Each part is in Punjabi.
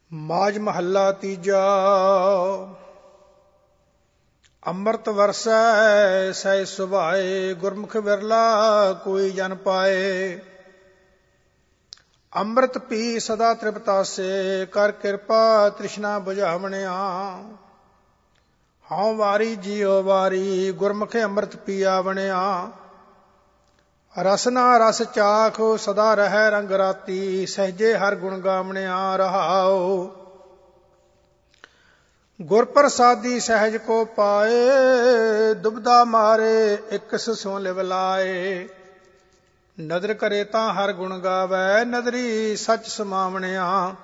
ਮਾਝ ਮਹੱਲਾ ਤੀਜਾ। ਅੰਮ੍ਰਿਤ ਵਰਸੈ ਸਹਿ ਸੁਭਾਏ, ਗੁਰਮੁਖ ਵਿਰਲਾ ਕੋਈ ਜਨ ਪਾਏ। ਅੰਮ੍ਰਿਤ ਪੀ ਸਦਾ ਤ੍ਰਿਪਤਾਸੇ, ਕਰ ਕਿਰਪਾ ਤ੍ਰਿਸ਼ਨਾ ਬੁਝਾਵਣਿਆ। ਹਉ ਵਾਰੀ ਜੀਉ ਵਾਰੀ, ਗੁਰਮੁਖ ਅੰਮ੍ਰਿਤ ਪੀਆ ਬਣਿਆ। ਰਸਨਾ ਰਸ ਚਾਖ ਸਦਾ ਰਹਿ ਰੰਗ ਰਾਤੀ, ਸਹਿਜੇ ਹਰ ਗੁਣ ਗਾਵਣਿਆ ਰਹਾਉ। ਗੁਰ ਪ੍ਰਸਾਦੀ ਸਹਿਜ ਕੋ ਪਾਏ, ਦੁਬਦਾ ਮਾਰੇ ਇਕਸ ਸੋ ਲਿਵ ਲਾਏ। ਨਦਰ ਕਰੇ ਤਾਂ ਹਰ ਗੁਣ ਗਾਵੈ, ਨਦਰੀ ਸੱਚ ਸਮਾਵਣਿਆ।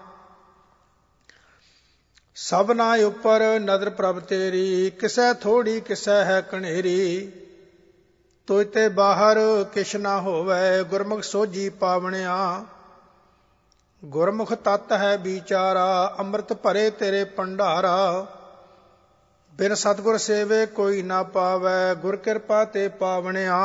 ਸਭਨਾ ਉਪਰ ਨਦਰ ਪ੍ਰਭ ਤੇਰੀ, ਕਿਸੈ ਥੋੜੀ ਕਿਸੈ ਹੈ ਕਣੇਰੀ। ਤੋਇ ਤੇ ਬਾਹਰ ਕਿਛ ਨਾ ਹੋਵੈ, ਗੁਰਮੁਖ ਸੋਝੀ ਪਾਵਣਿਆ। ਗੁਰਮੁਖ ਤਤ ਹੈ ਵਿਚਾਰਾ, ਅੰਮ੍ਰਿਤ ਭਰੇ ਤੇਰੇ ਭੰਡਾਰਾ। ਬਿਨ ਸਤਿਗੁਰ ਸੇਵੇ ਕੋਈ ਨਾ ਪਾਵੈ, ਗੁਰ ਕਿਰਪਾ ਤੇ ਪਾਵਣਿਆ।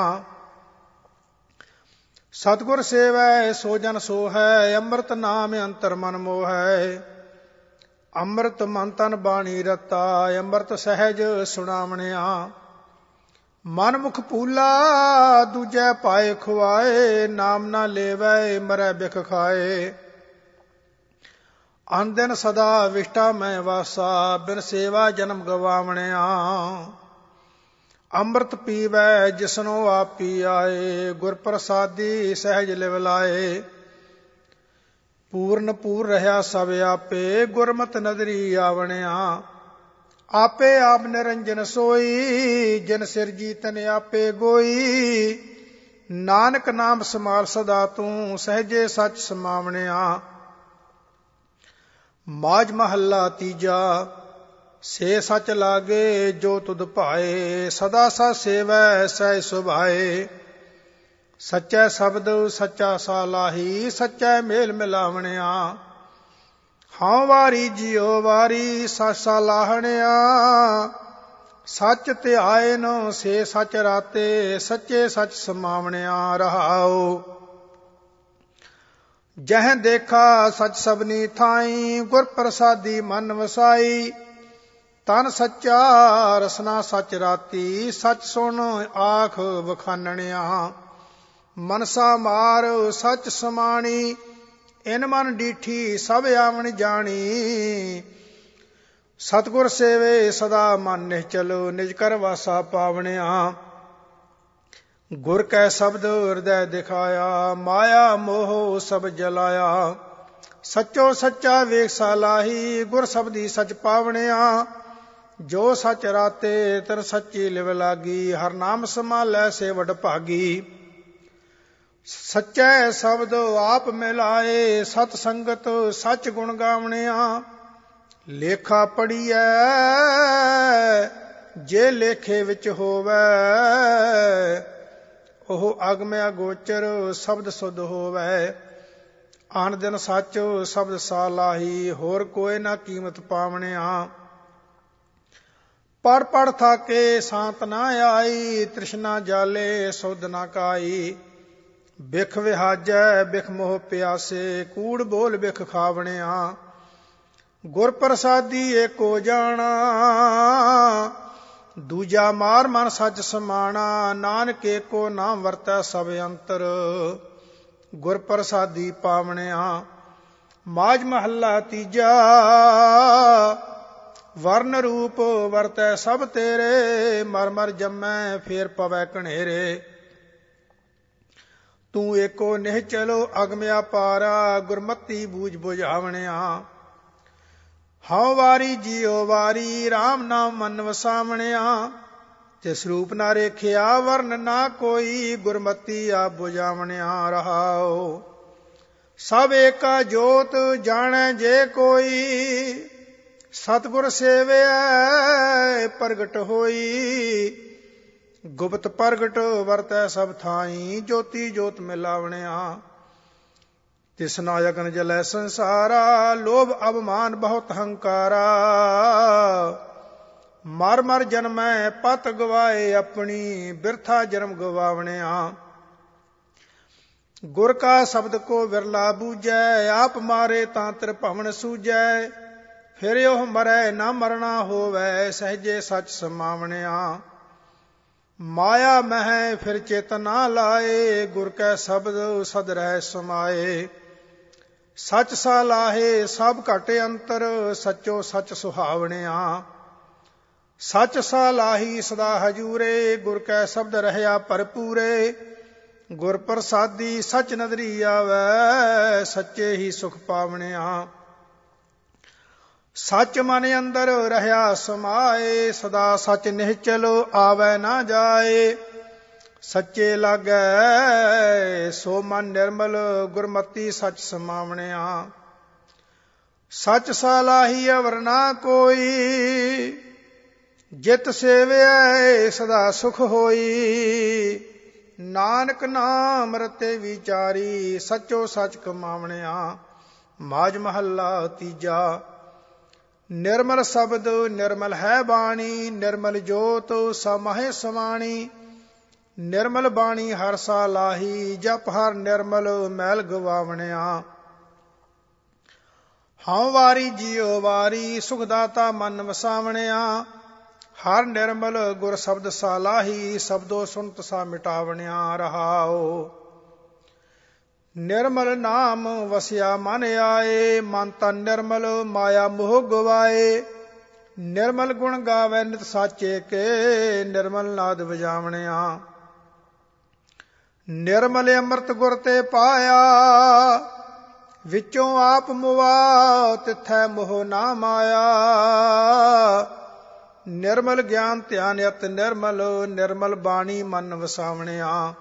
ਸਤਿਗੁਰ ਸੇਵੈ ਸੋ ਜਨ ਸੋ ਹੈ, ਅੰਮ੍ਰਿਤ ਨਾਮ ਅੰਤਰ ਮਨ ਮੋਹੈ। ਅੰਮ੍ਰਿਤ ਮਨ ਤਨ ਬਾਣੀ ਰਤਾ, ਅੰਮ੍ਰਿਤ ਸਹਿਜ ਸੁਣਾਵਣਿਆ। ਮਨ ਮੁਖ ਪੂਲਾ ਦੂਜੈ ਪਾਏ ਖੁਆਏ, ਨਾਮ ਨਾ ਲੇਵੈ ਮਰੈ ਬਿਖ ਖਾਏ। ਅਨ ਦਿਨ ਸਦਾ ਵਿਸ਼ਟਾ ਮੈਂ ਵਾਸਾ, ਬਿਨ ਸੇਵਾ ਜਨਮ ਗਵਾਵਣਿਆ। ਅੰਮ੍ਰਿਤ ਪੀਵੈ ਜਿਸਨੋ ਆਪੀ ਆਏ, ਗੁਰ ਪ੍ਰਸਾਦੀ ਸਹਿਜ ਲਿਵ ਲਾਏ। ਪੂਰਨ ਪੂਰ ਰਹਾ ਸਭ ਆਪੇ, ਗੁਰਮਤਿ ਨਦਰੀ ਆਵਣਿਆ। ਆਪੇ ਆਪ ਨਿਰੰਜਨ ਸੋਈ, ਜਿਨ ਸਿਰਜੀ ਤਨ ਆਪੇ ਗੋਈ। ਨਾਨਕ ਨਾਮ ਸਮਾਲ ਸਦਾ ਤੂੰ, ਸਹਿਜੇ ਸੱਚ ਸਮਾਵਣਿਆ। ਮਾਝ ਮਹੱਲਾ ਤੀਜਾ। ਸੇ ਸੱਚ ਲਾਗੇ ਜੋ ਤੁਧ ਭਾਏ, ਸਦਾ ਸਾ ਸੇਵੈ ਸਹਿ ਸੁਭਾਏ। ਸੱਚੈ ਸ਼ਬਦ ਸੱਚਾ ਸਾਲਾਹੀ, ਸੱਚੈ ਮੇਲ ਮਿਲਾਵਣਿਆ। ਹਉ ਵਾਰੀ ਜੀਉ ਵਾਰੀ, ਸੱਚ ਸਾਲਾਹਣਿਆ। ਸੱਚ ਧਿਆਇਨ ਸੇ ਸੱਚ ਰਾਤੇ, ਸੱਚੇ ਸੱਚ ਸਮਾਵਣਿਆ ਰਹਾਉ। ਜਹ ਦੇਖਾ ਸੱਚ ਸਭਨੀ ਥਾਈ, ਗੁਰ ਪ੍ਰਸਾਦੀ ਮਨ ਵਸਾਈ। ਤਨ ਸੱਚਾ ਰਸਨਾ ਸੱਚ ਰਾਤੀ, ਸੱਚ ਸੁਣ ਆਖ ਵਖਾਨਣਿਆ। ਮਨਸਾ ਮਾਰ ਸੱਚ ਸਮਾਣੀ, ਇਨ ਮਨ ਡੀਠੀ ਸਭ ਆਵਣ ਜਾਣੀ। ਸਤਿਗੁਰ ਸੇਵੇ ਸਦਾ ਮਨ ਨਿਹਚਲ, ਨਿਜ ਕਰ ਵਾਸਾ ਪਾਵਣਿਆ। ਗੁਰ ਕੈ ਸ਼ਬਦ ਹਿਰਦੈ ਦਿਖਾਇਆ, ਮਾਇਆ ਮੋਹ ਸਭ ਜਲਾਇਆ। ਸੱਚੋ ਸੱਚਾ ਵੇਖ ਸਾਲਾਹੀ, ਗੁਰ ਸ਼ਬਦੀ ਸੱਚ ਪਾਵਣਿਆ। ਜੋ ਸੱਚ ਰਾਤੇ ਤਿਨ ਸੱਚੀ ਲਿਵ ਲਾਗੀ, ਹਰ ਨਾਮ ਸਮਾਲੈ ਸੇ ਵਡ ਭਾਗੀ। ਸੱਚੈ ਸ਼ਬਦ ਆਪ ਮਿਲਾਏ, ਸਤ ਸੰਗਤ ਸੱਚ ਗੁਣ ਗਾਵਣਿਆ। ਲੇਖਾ ਪੜੀਐ ਜੇ ਲੇਖੇ ਵਿੱਚ ਹੋਵੈ, ਉਹ ਅਗਮ ਅਗੋਚਰ ਸ਼ਬਦ ਸੁਧ ਹੋਵੈ। ਆਨ ਦਿਨ ਸੱਚ ਸ਼ਬਦ ਸਾਲਾਹੀ, ਹੋਰ ਕੋਇ ਨਾ ਕੀਮਤ ਪਾਵਣਿਆ। ਪੜ ਪੜ ਥਾਕੇ ਸ਼ਾਂਤ ਨਾ ਆਈ, ਤ੍ਰਿਸ਼ਨਾ ਜਾਲੇ ਸੁਧ ਨਾ ਕਾਈ। ਬਿਖ ਵਿਹਾਜੈ ਬਿਖ ਮੋਹ ਪਿਆਸੇ, ਕੂੜ ਬੋਲ ਬਿਖ ਖਾਵਣਿਆ। ਗੁਰ ਪ੍ਰਸਾਦੀ ਏਕੋ ਜਾਣਾ, ਦੂਜਾ ਮਾਰ ਮਨ ਸੱਚ ਸਮਾਣਾ। ਨਾਨਕ ਏਕੋ ਨਾਮ ਵਰਤੈ ਸਭ ਅੰਤਰ, ਗੁਰ ਪ੍ਰਸਾਦੀ ਪਾਵਣਿਆ। ਮਾਝ ਮਹੱਲਾ ਤੀਜਾ। ਵਰਨ ਰੂਪ ਵਰਤੈ ਸਭ ਤੇਰੇ, ਮਰ ਮਰ ਜੰਮੈ ਫੇਰ ਪਵੈ ਕਣੇਰੇ। ਤੂੰ ਏਕੋ ਨਿਹਚਲ ਅਗਮ ਅਪਾਰਾ, ਗੁਰਮਤੀ ਬੂਝ ਬੁਝਾਵਣਿਆ। ਹਉ ਵਾਰੀ ਜੀਉ ਵਾਰੀ, ਰਾਮ ਨਾਮ ਮਨ ਵਸਾਵਣਿਆ। ਤਿਸ ਰੂਪ ਨਾ ਰੇਖਿਆ ਵਰਨ ਨਾ ਕੋਈ, ਗੁਰਮਤੀ ਆਪ ਬੁਝਾਵਣਿਆ ਰਹਾਉ। ਸਭ ਏਕਾ ਜੋਤ ਜਾਣੈ ਜੇ ਕੋਈ, ਸਤਿਗੁਰ ਸੇਵਿਐ ਪ੍ਰਗਟ ਹੋਈ। ਗੁਪਤ ਪ੍ਰਗਟ ਵਰਤੈ ਸਭ ਥਾਈ, ਜੋਤੀ ਜੋਤ ਮਿਲਾਵਣਿਆ। ਤਿਸ ਨਾਇਕਨ ਜਲੈ ਸੰਸਾਰਾ, ਲੋਭ ਅਭਮਾਨ ਬਹੁਤ ਹੰਕਾਰਾ। ਮਰ ਮਰ ਜਨਮੈ ਪਤ ਗਵਾਏ ਆਪਣੀ, ਬਿਰਥਾ ਜਨਮ ਗਵਾਵਣਿਆ। ਗੁਰ ਕਾ ਸ਼ਬਦ ਕੋ ਵਿਰਲਾ ਬੂਝੈ, ਆਪ ਮਾਰੇ ਤਾਂ ਤ੍ਰਿਭਵਨ ਸੂਝੈ। ਫਿਰ ਉਹ ਮਰੈ ਨਾ ਮਰਨਾ ਹੋਵੈ, ਸਹਿਜੇ ਸੱਚ ਸਮਾਵਣਿਆ। ਮਾਇਆ ਮਹਿ ਫਿਰ ਚਿਤ ਨਾ ਲਾਏ, ਗੁਰ ਕੈ ਸ਼ਬਦ ਸਦ ਰਹਿ ਸਮਾਏ। ਸੱਚ ਸਾਲਾਹੇ ਸਭ ਘਟ ਅੰਤਰ, ਸੱਚੋ ਸੱਚ ਸੁਹਾਵਣਿਆ। ਸੱਚ ਸਾਲਾਹੀ ਸਦਾ ਹਜੂਰੇ, ਗੁਰ ਕੈ ਸ਼ਬਦ ਰਹਿਆ ਭਰਪੂਰੇ। ਗੁਰ ਪ੍ਰਸਾਦੀ ਸੱਚ ਨਦਰੀ ਆਵੈ, ਸੱਚੇ ਹੀ ਸੁਖ ਪਾਵਣਿਆ। ਸੱਚ ਮਨ ਅੰਦਰ ਰਹਿਆ ਸਮਾਏ, ਸਦਾ ਸੱਚ ਨਿਹਚਲ ਆਵੈ ਨਾ ਜਾਏ। ਸੱਚੇ ਲਾਗੈ ਸੋ ਮਨ ਨਿਰਮਲ, ਗੁਰਮਤੀ ਸੱਚ ਸਮਾਵਣਿਆ। ਸੱਚ ਸਾਲਾਹੀ ਅਵਰ ਨਾ ਕੋਈ, ਜਿਤ ਸੇਵਿਐ ਸਦਾ ਸੁਖ ਹੋਈ। ਨਾਨਕ ਨਾਮ ਰਤੇ ਵਿਚਾਰੀ, ਸੱਚੋ ਸੱਚ ਕਮਾਵਣਿਆ। ਮਾਝ ਮਹੱਲਾ ਤੀਜਾ। ਨਿਰਮਲ ਸ਼ਬਦ ਨਿਰਮਲ ਹੈ ਬਾਣੀ, ਨਿਰਮਲ ਜੋਤ ਸਮਾਹੇ ਸਮਾਣੀ। ਨਿਰਮਲ ਬਾਣੀ ਹਰ ਸਾਲਾਹੀ, ਜਪ ਹਰ ਨਿਰਮਲ ਮੈਲ ਗਵਾਵਣਿਆ। ਹਉ ਵਾਰੀ ਜੀਉ ਵਾਰੀ, ਸੁਖ ਦਾਤਾ ਮਨ ਵਸਾਵਣਿਆ। ਹਰ ਨਿਰਮਲ ਗੁਰ ਸ਼ਬਦ ਸਾਲਾਹੀ, ਸ਼ਬਦੋ ਸੁਨਤ ਸਾ ਮਿਟਾਵਣਿਆ। ਰਹਾਉ ਨਿਰਮਲ ਨਾਮ ਵਸਿਆ ਮਨ ਆਏ, ਮਨ ਤਨ ਨਿਰਮਲ ਮਾਇਆ ਮੋਹ ਗਵਾਏ। ਨਿਰਮਲ ਗੁਣ ਗਾਵੇ ਨਿਤ ਸਾਚੇ ਕੇ, ਨਿਰਮਲ ਨਾਦ ਵਜਾਵਣਿਆ। ਨਿਰਮਲ ਅੰਮ੍ਰਿਤ ਗੁਰ ਤੇ ਪਾਇਆ, ਵਿੱਚੋਂ ਆਪ ਮੁਆ ਤਿਥੈ ਮੋਹ ਨਾ ਮਾਇਆ। ਨਿਰਮਲ ਗਿਆਨ ਧਿਆਨ ਅਤ ਨਿਰਮਲ, ਨਿਰਮਲ ਬਾਣੀ ਮਨ ਵਸਾਵਣਿਆ।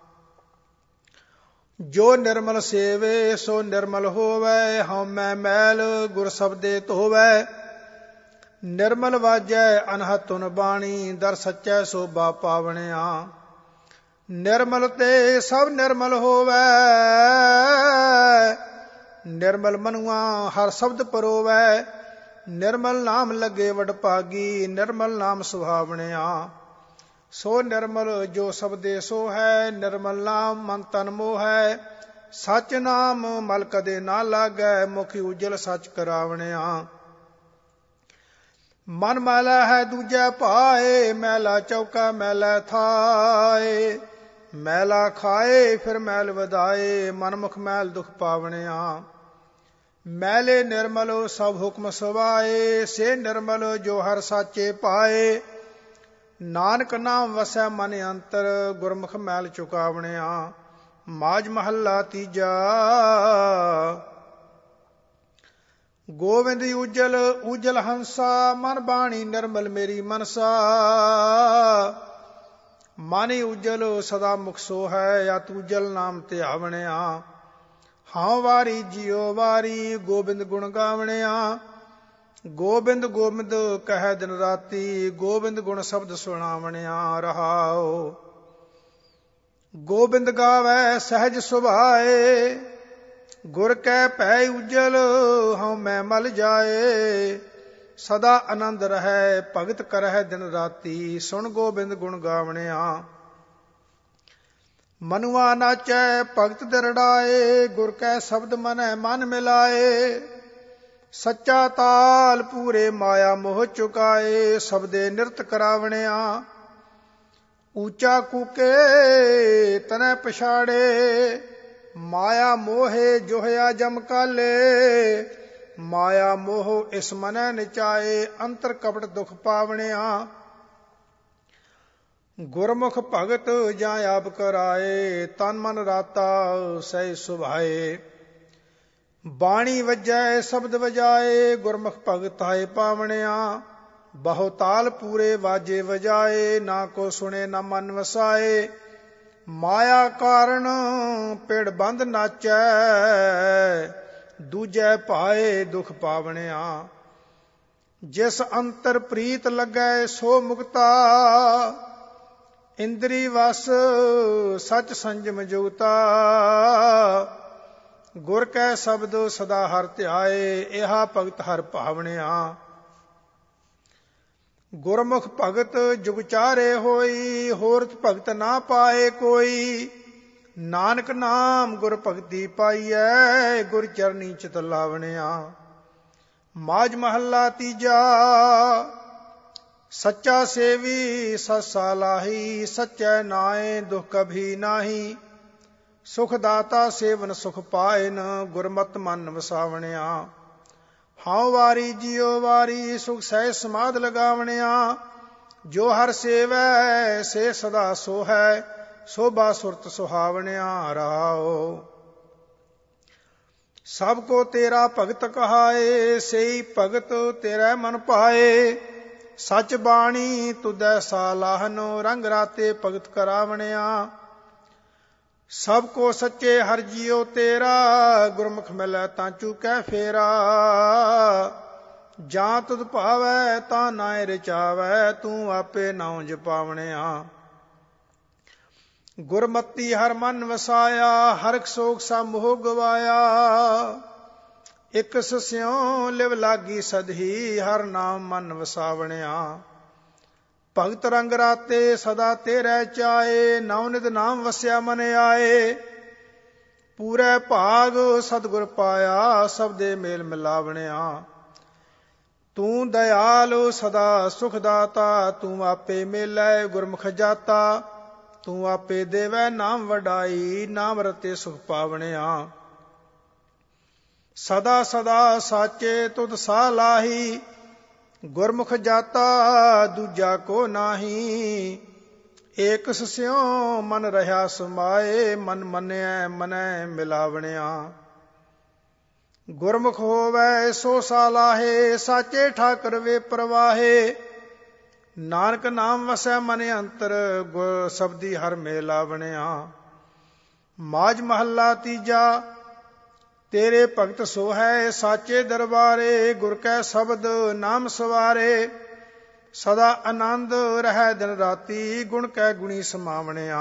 ਜੋ ਨਿਰਮਲ ਸੇਵੇ ਸੋ ਨਿਰਮਲ ਹੋਵੈ, ਹਉਮੈ ਮੈਲ ਗੁਰ ਸ਼ਬਦੇ ਧੋਵੈ। ਨਿਰਮਲ ਵਾਜੈ ਅਨਹਦ ਧੁਨ ਬਾਣੀ, ਦਰ ਸੱਚੈ ਸੋਭਾ ਪਾਵਣਿਆ। ਨਿਰਮਲ ਤੇ ਸਭ ਨਿਰਮਲ ਹੋਵੈ, ਨਿਰਮਲ ਮਨੁਆ ਹਰ ਸ਼ਬਦ ਪਰੋਵੈ। ਨਿਰਮਲ ਨਾਮ ਲੱਗੇ ਵਡਭਾਗੀ, ਨਿਰਮਲ ਨਾਮ ਸੁਹਾਵਣਿਆ। ਸੋ ਨਿਰਮਲ ਜੋ ਸ਼ਬਦੇ ਸੋ ਹੈ, ਨਿਰਮਲ ਨਾਮ ਮਨ ਤਨ ਮੋਹੈ। ਸੱਚ ਨਾਮ ਮਲ ਕਦੇ ਨਾ ਲਾਗੈ, ਮੁਖ ਉਜਲ ਸੱਚ ਕਰਾਵਣਿਆ। ਮਨ ਮੈਲਾ ਹੈ ਦੂਜੈ ਭਾਏ, ਮੈਲਾ ਚੌਕਾ ਮੈਲਾ ਥਾਏ। ਮੈਲਾ ਖਾਏ ਫਿਰ ਮੈਲ ਵਧਾਏ, ਮਨਮੁਖ ਮੈਲ ਦੁਖ ਪਾਵਣਿਆ। ਮੈਲੇ ਨਿਰਮਲ ਸਭ ਹੁਕਮ ਸਵਾਏ, ਸੇ ਨਿਰਮਲ ਜੋ ਹਰ ਸਾਚੇ ਪਾਏ। ਨਾਨਕ ਨਾਮ ਵਸੈ ਮਨ ਅੰਤਰ, ਗੁਰਮੁਖ ਮੈਲ ਚੁਕਾਵਣਿਆ। ਮਾਝ ਮਹੱਲਾ ਤੀਜਾ। ਗੋਵਿੰਦ ਉਜਲ ਉਜਲ ਹੰਸਾ, ਮਨ ਬਾਣੀ ਨਿਰਮਲ ਮੇਰੀ ਮਨਸਾ। ਮਨ ਉਜਲ ਸਦਾ ਮੁਖ ਸੋ ਹੈ, ਅਤ ਉਜਲ ਨਾਮ ਧਿਆਵਣਿਆ। ਹਉ ਵਾਰੀ ਜੀਉ ਵਾਰੀ, ਗੋਬਿੰਦ ਗੁਣ ਗਾਵਣਿਆ। ਗੋਬਿੰਦ ਗੋਬਿੰਦ ਕਹਿ ਦਿਨ ਰਾਤੀ, ਗੋਬਿੰਦ ਗੁਣ ਸ਼ਬਦ ਸੁਣਾਵਣਿਆ। ਰਹਾਉ ਗੋਬਿੰਦ ਗਾਵੈ ਸਹਿਜ ਸੁਭਾਏ, ਗੁਰ ਕੈ ਭੈ ਉਜਲ ਹਉਮੈ ਮਲ ਜਾਏ। ਸਦਾ ਆਨੰਦ ਰਹੈ ਭਗਤ ਕਰਹਿ ਦਿਨ ਰਾਤੀ, ਸੁਣ ਗੋਬਿੰਦ ਗੁਣ ਗਾਵਣਿਆ। ਮਨੁਆ ਨਾਚੈ ਭਗਤ ਦਿਰੜਾਏ, ਗੁਰ ਕੈ ਸ਼ਬਦ ਮਨੈ ਮਨ ਮਿਲਾਏ। ਸੱਚਾ ਤਾਲ ਪੂਰੇ ਮਾਇਆ ਮੋਹ ਚੁਕਾਏ, ਸ਼ਬਦੇ ਨਿਰਤ ਕਰਾਵਣਿਆ। ਊਚਾ ਕੂਕੇ ਤਨੈ ਪਛਾੜੇ, ਮਾਇਆ ਮੋਹੇ ਜੋਹਿਆ ਜਮ ਕਾਲੇ। ਮਾਇਆ ਮੋਹ ਇਸ ਮਨੈ ਨਚਾਏ, ਅੰਤਰ ਕਪਟ ਦੁਖ ਪਾਵਣਿਆ। ਗੁਰਮੁਖ ਭਗਤ ਜਾਂ ਆਪ ਕਰਾਏ, ਤਨ ਮਨ ਰਾਤਾ ਸਹਿ ਸੁਭਾਏ। ਬਾਣੀ ਵੱਜੈ ਸ਼ਬਦ ਵਜਾਏ, ਗੁਰਮੁਖ ਭਗਤ ਆਏ ਪਾਵਣਿਆ। ਬਹੁ ਤਾਲ ਪੂਰੇ ਵਾਜੇ ਵਜਾਏ, ਨਾ ਕੋ ਸੁਣੇ ਨਾ ਮਨ ਵਸਾਏ। ਮਾਇਆ ਕਾਰਨ ਪੇੜ ਬੰਦ ਨਾਚੈ, ਦੂਜੈ ਭਾਏ ਦੁਖ ਪਾਵਣਿਆ। ਜਿਸ ਅੰਤਰ ਪ੍ਰੀਤ ਲੱਗੈ ਸੋ ਮੁਕਤਾ, ਇੰਦਰੀ ਵਸ ਸਚ ਸੰਜਮ ਜੁਗਤਾ। ਗੁਰ ਕੈ ਸ਼ਬਦ ਸਦਾ ਹਰ ਧਿਆਏ, ਇਹਾ ਭਗਤ ਹਰ ਭਾਵਣਿਆ। ਗੁਰਮੁਖ ਭਗਤ ਜੁਗ ਚਾਰੇ ਹੋਈ, ਹੋਰਤ ਭਗਤ ਨਾ ਪਾਏ ਕੋਈ। ਨਾਨਕ ਨਾਮ ਗੁਰ ਭਗਤੀ ਪਾਈਐ, ਗੁਰ ਚਰਨੀ ਚਿਤ ਲਾਵਣਿਆ। ਮਾਝ ਮਹੱਲਾ ਤੀਜਾ। ਸੱਚਾ ਸੇਵੀ ਸਤ ਸਾਲਾਹੀ, ਸੱਚੈ ਨਾਏ ਦੁਖ ਕਭੀ ਨਾਹੀ। ਸੁਖ ਦਾਤਾ ਸੇਵਨ ਸੁਖ ਪਾਇਨ, ਗੁਰਮਤਿ ਮਨ ਵਸਾਵਣਿਆ। ਹਉ ਵਾਰੀ ਜਿਉ ਵਾਰੀ, ਸੁਖ ਸਹਿ ਸਮਾਧ ਲਗਾਵਣਿਆ। ਜੋ ਹਰ ਸੇਵੈ ਸੇ ਸਦਾ ਸੋਹੈ, ਸੋਭਾ ਸੁਰਤ ਸੁਹਾਵਣਿਆ। ਰਹਾਉ ਸਭ ਕੋ ਤੇਰਾ ਭਗਤ ਕਹਾਏ, ਸਈ ਭਗਤ ਤੇਰਾ ਮਨ ਭਾਏ। ਸਚ ਬਾਣੀ ਤੁਧੈ ਸਾਲਾਹਨੋ, ਰੰਗ ਰਾਤੇ ਭਗਤ ਕਰਾਵਣਿਆ। ਸਭ ਕੋ ਸੱਚੇ ਹਰਿ ਜੀਉ ਤੇਰਾ, ਗੁਰਮੁਖ ਮਿਲੈ ਤਾਂ ਚੂਕੈ ਫੇਰਾ। ਜਾਂ ਤੁਧ ਭਾਵੈ ਤਾਂ ਨਾਇ ਰਚਾਵੈ, ਤੂੰ ਆਪੇ ਨਾਉ ਜਪਾਵਣਿਆ। ਗੁਰਮਤੀ ਹਰ ਮਨ ਵਸਾਇਆ, ਹਰਖ ਸੋਖ ਸਭ ਮੋਹ ਗਵਾਇਆ। ਇਕ ਸਿਉ ਲਿਵ ਲਾਗੀ ਸਦਹੀ, ਹਰ ਨਾਮ ਮਨ ਵਸਾਵਣਿਆ। ਭਗਤ ਰੰਗ ਰਾਤੇ ਸਦਾ ਤੇਰੇ ਚਾਏ, ਨਉ ਨਿਤ ਨਾਮ ਵਸਿਆ ਮਨ ਆਏ। ਪੂਰੇ ਭਾਗ ਸਤਿਗੁਰ ਪਾਇਆ, ਸਭ ਦੇ ਮੇਲ ਮਿਲਾਵਣਿਆ। ਤੂੰ ਦਇਆਲ ਸਦਾ ਸੁਖ ਦਾਤਾ, ਤੂੰ ਆਪੇ ਮੇਲੈ ਗੁਰਮੁਖ ਜਾਤਾ। ਤੂੰ ਆਪੇ ਦੇਵੈ ਨਾਮ ਵਡਾਈ, ਨਾਮ ਰਤੇ ਸੁਖ ਪਾਵਣਿਆ। ਸਦਾ ਸਦਾ ਸਾਚੇ ਤੁਧ ਸਾਲਾਹੀ, ਗੁਰਮੁਖ ਜਾਤਾ ਦੂਜਾ ਕੋ ਨਾਹੀ। ਏਕ ਸਿਉ ਮਨ ਰਹਾ ਸਮਾਏ, ਮਨ ਮੰਨਿਐ ਮਨੈ ਮਿਲਾਵਣਿਆ। ਗੁਰਮੁਖ ਹੋਵੈ ਸੋ ਸਾਲਾਹੇ, ਸਾਚੇ ਠਾਕੁਰ ਵੇ ਪ੍ਰਵਾਹੇ। ਨਾਨਕ ਨਾਮ ਵਸੈ ਮਨ ਅੰਤਰ, ਗੁਰ ਸਬਦੀ ਹਰ ਮਿਲਾਵਣਿਆ। ਮਾਝ ਮਹੱਲਾ ਤੀਜਾ। ਤੇਰੇ ਭਗਤ ਸੋ ਹੈ ਸਾਚੇ ਦਰਬਾਰੇ, ਗੁਰ ਕੈ ਸ਼ਬਦ ਨਾਮ ਸਵਾਰੇ। ਸਦਾ ਆਨੰਦ ਰਹਿ ਦਿਨ ਰਾਤੀ, ਗੁਣ ਕੈ ਗੁਣੀ ਸਮਾਵਣਿਆ।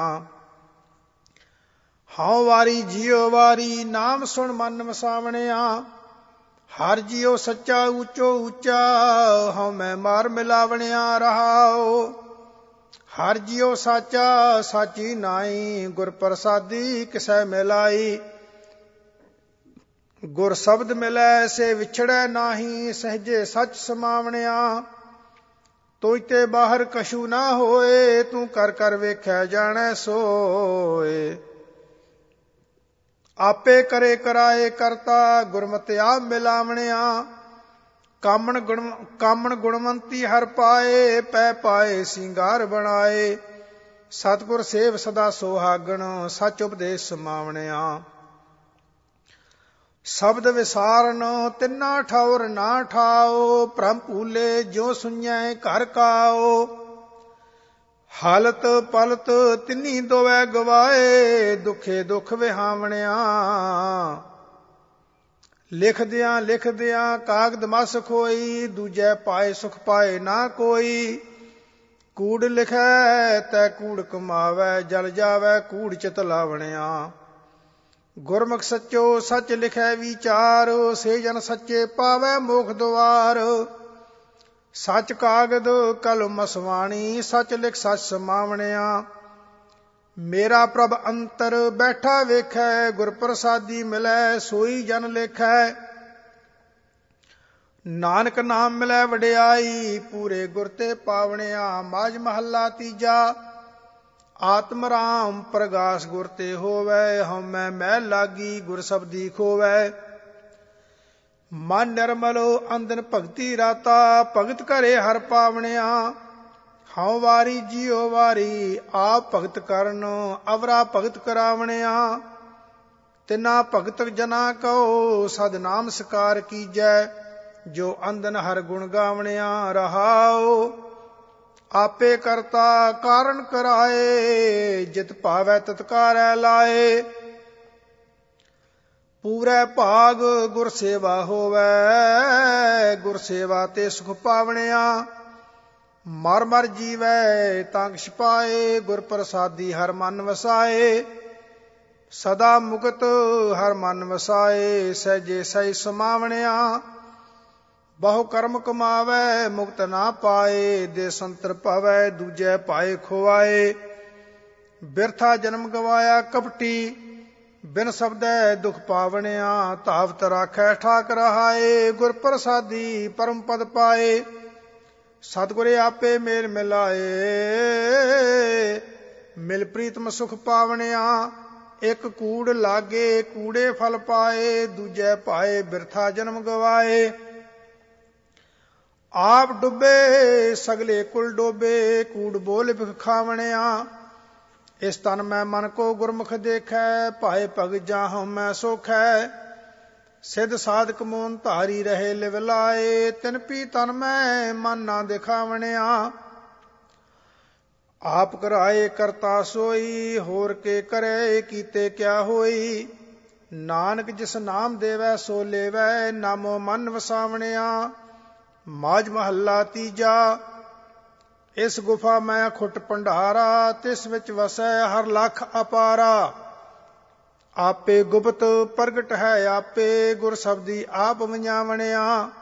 ਹਉ ਵਾਰੀ ਜਿਉ ਵਾਰੀ, ਨਾਮ ਸੁਣ ਮਨ ਵਸਾਵਣਿਆ। ਹਰ ਜਿਉ ਸੱਚਾ ਊਚੋ ਊਚਾ, ਹਉ ਮੈਂ ਮਾਰ ਮਿਲਾਵਣਿਆ। ਰਹਾਉ ਹਰ ਜਿਉ ਸਾਚਾ ਸਾਚੀ ਨਾਈ, ਗੁਰ ਪ੍ਰਸਾਦੀ ਕਿਸੈ ਮਿਲਾਈ। ਗੁਰ ਸ਼ਬਦ ਮਿਲੈ ਸੇ ਵਿਛੜੈ ਨਾਹੀ, ਸਹਜੇ ਸੱਚ ਸਮਾਵਣਿਆ। ਤੁਝ ਤੇ ਬਾਹਰ ਕਛੂ ਨਾ ਹੋਏ, ਤੂੰ ਕਰ ਕਰ ਵੇਖੈ ਜਾਣੈ ਸੋਏ। ਆਪੇ ਕਰੇ ਕਰਾਏ ਕਰਤਾ, ਗੁਰਮਤਿ ਆਪ ਮਿਲਾਵਣਿਆ। ਕਾਮਣ ਗੁਣਵੰਤੀ ਹਰ ਪਾਏ, ਪੈ ਪਾਏ ਸਿੰਗਾਰ ਬਣਾਏ। ਸਤਿਗੁਰ ਸੇਵ ਸਦਾ ਸੁਹਾਗਣ, ਸੱਚ ਉਪਦੇਸ਼ ਸਮਾਵਣਿਆ। ਸ਼ਬਦ ਵਿਸਾਰਨ ਤਿੰਨਾ ਠੌਰ ਨਾ ਠਾਓ, ਭ੍ਰਮ ਭੂਲੇ ਜਿਉ ਸੁਣਿਐ ਘਰ ਕਾਓ। ਹਾਲਤ ਪਲਤ ਤਿੰਨੀ ਦੋਵੈ ਗਵਾਏ, ਦੁਖੇ ਦੁਖ ਵਿਹਾਵਣਿਆ। ਲਿਖਦਿਆਂ ਕਾਗਦ ਮਸ ਖੋਈ, ਦੂਜੈ ਪਾਏ ਸੁਖ ਪਾਏ ਨਾ ਕੋਈ। ਕੂੜ ਲਿਖੈ ਤੈ ਕੂੜ ਕਮਾਵੈ, ਜਲ ਜਾਵੈ ਕੂੜ ਚਿਤ ਲਾਵਣਿਆ। ਗੁਰਮੁਖ ਸੱਚੋ ਸੱਚ ਲਿਖੈ ਵਿਚਾਰ, ਸੇ ਜਨ ਸੱਚੇ ਪਾਵੈ ਮੋਖ ਦੁਆਰ। ਸੱਚ ਕਾਗਦ ਕਲਮ ਮਸਵਾਣੀ, ਸੱਚ ਲਿਖ ਸੱਚ ਸਮਾਵਣਿਆ। ਮੇਰਾ ਪ੍ਰਭ ਅੰਤਰ ਬੈਠਾ ਵੇਖੈ, ਗੁਰ ਪ੍ਰਸਾਦੀ ਮਿਲੈ ਸੋਈ ਜਨ ਲੇਖੈ। ਨਾਨਕ ਨਾਮ ਮਿਲੈ ਵਡਿਆਈ, ਪੂਰੇ ਗੁਰ ਤੇ ਪਾਵਣਿਆ। ਮਾਝ ਮਹੱਲਾ ਤੀਜਾ। ਆਤਮ ਰਾਮ ਪ੍ਰਗਾਸ ਗੁਰ ਤੇ ਹੋਵੈ, ਹਉਮੈ ਮੈਲ ਲਾਗੀ ਗੁਰ ਸਬਦੀ ਖੋਵੈ। ਮਨ ਨਿਰਮਲ ਅੰਦਨ ਭਗਤੀ ਰਾਤਾ, ਭਗਤ ਘਰੇ ਹਰ ਪਾਵਣਿਆ। ਹਉ ਵਾਰੀ ਜਿਉ ਵਾਰੀ, ਆਪ ਭਗਤ ਕਰਨ ਅਵਰਾ ਭਗਤ ਕਰਾਵਣਿਆ। ਤਿਨਾ ਭਗਤ ਜਨਾ ਕਉ ਸਦ ਨਾਮ ਸਕਾਰ ਕੀਜੈ, ਜੋ ਅੰਦਨ ਹਰ ਗੁਣ ਗਾਵਣਿਆ। ਰਹਾਉ ਆਪੇ ਕਰਤਾ ਕਾਰਨ ਕਰਾਏ, ਜਿਤ ਭਾਵੈ ਤਤਕਾਰੈ ਲਾਏ। ਪੂਰੇ ਭਾਗ ਗੁਰ ਸੇਵਾ ਹੋਵੈ, ਗੁਰ ਸੇਵਾ ਤੇ ਸੁਖ ਪਾਵਣਿਆ। ਮਰ ਮਰ ਜੀਵੈ ਤਾਂ ਕਿਛ ਪਾਏ, ਗੁਰ ਪ੍ਰਸਾਦੀ ਹਰ ਮਨ ਵਸਾਏ। ਸਦਾ ਮੁਕਤ ਹਰ ਮਨ ਵਸਾਏ, ਸਹਿਜੇ ਸਹਿ ਸਮਾਵਣਿਆ। ਬਹੁ ਕਰਮ ਕਮਾਵੈ ਮੁਕਤ ਨਾ ਪਾਏ, ਦੇ ਸੰਤਰ ਪਵੈ ਦੂਜੈ ਪਾਏ ਖੁਆਏ। ਬਿਰਥਾ ਜਨਮ ਗਵਾਇਆ ਕਪਟੀ, ਬਿਨ ਸਬਦੈ ਦੁਖ ਪਾਵਣਿਆ। ਧਾਵਤ ਰਾਖੈ ਠਾਕ ਰਹਾਏ, ਗੁਰ ਪ੍ਰਸਾਦੀ ਪਰਮ ਪਦ ਪਾਏ। ਸਤਿਗੁਰੇ ਆਪੇ ਮੇਲ ਮਿਲਾਏ, ਮਿਲ ਪ੍ਰੀਤਮ ਸੁਖ ਪਾਵਣਿਆ। ਇੱਕ ਕੂੜ ਲਾਗੇ ਕੂੜੇ ਫਲ ਪਾਏ, ਦੂਜੇ ਪਾਏ ਬਿਰਥਾ ਜਨਮ ਗਵਾਏ। ਆਪ ਡੁੱਬੇ ਸਗਲੇ ਕੁਲ ਡੋਬੇ, ਕੂੜ ਬੋਲ ਬਿਖ ਖਾਵਣਿਆ। ਇਸ ਤਨ ਮੈਂ ਮਨ ਕੋ ਗੁਰਮੁਖ ਦੇਖੈ, ਭਾਏ ਭਗ ਜਾਹੁ ਮੈਂ ਸੋਖੈ। ਸਿੱਧ ਸਾਧਕ ਮੋਨ ਧਾਰੀ ਰਹੇ ਲਿਵ ਲਾਏ, ਤਿਨ ਪੀ ਤਨ ਮੈਂ ਮਨ ਨਾ ਦਿਖਾਵਣਿਆ। ਆਪ ਕਰਾਏ ਕਰਤਾ ਸੋਈ, ਹੋਰ ਕੇ ਕਰੇ ਕੀਤੇ ਕਿਆ ਹੋਈ। ਨਾਨਕ ਜਿਸ ਨਾਮ ਦੇਵੈ ਸੋ ਲੇਵੈ, ਨਾਮੋ ਮਨ ਵਸਾਵਣਿਆ। ਮਾਝ ਮਹੱਲਾ ਤੀਜਾ। ਇਸ ਗੁਫਾ ਮੈਂ ਖੁੱਟ ਭੰਡਾਰਾ, ਤਿਸ ਵਿੱਚ ਵਸੈ ਹਰ ਲਖ ਅਪਾਰਾ। ਆਪੇ ਗੁਪਤ ਪ੍ਰਗਟ ਹੈ ਆਪੇ, ਗੁਰ ਸ਼ਬਦੀ ਆਪ ਵੰਜਾਵਣਿਆ।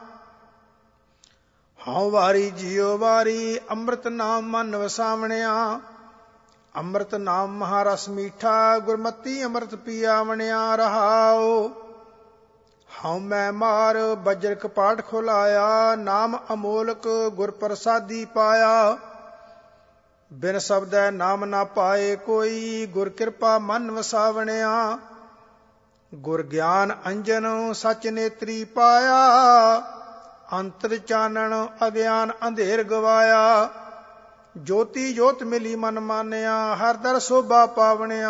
ਹਉ ਵਾਰੀ ਜਿਉ ਵਾਰੀ, ਅੰਮ੍ਰਿਤ ਨਾਮ ਮਨ ਵਸਾਵਣਿਆ। ਅੰਮ੍ਰਿਤ ਨਾਮ ਮਹਾਰਸ ਮੀਠਾ, ਗੁਰਮਤੀ ਅੰਮ੍ਰਿਤ ਪੀਆਵਣਿਆ। ਰਹਾਉ ਹਉ ਮੈਂ ਮਾਰ ਬਜਰ ਕਪਾਟ ਖੁਲਾਇਆ, ਨਾਮ ਅਮੋਲਕ ਗੁਰ ਪ੍ਰਸਾਦੀ ਪਾਇਆ। ਬਿਨ ਸ਼ਬਦੈ ਨਾਮ ਨਾ ਪਾਏ ਕੋਈ, ਗੁਰ ਕਿਰਪਾ ਮਨ ਵਸਾਵਣਿਆ। ਗੁਰ ਗਿਆਨ ਅੰਜਨ ਸਚ ਨੇਤਰੀ ਪਾਇਆ, ਅੰਤਰ ਚਾਨਣ ਅਗਿਆਨ ਅੰਧੇਰ ਗਵਾਇਆ। ਜੋਤੀ ਜੋਤ ਮਿਲੀ ਮਨ ਮਾਨਿਆ, ਹਰ ਦਰ ਸੋਭਾ ਪਾਵਣਿਆ।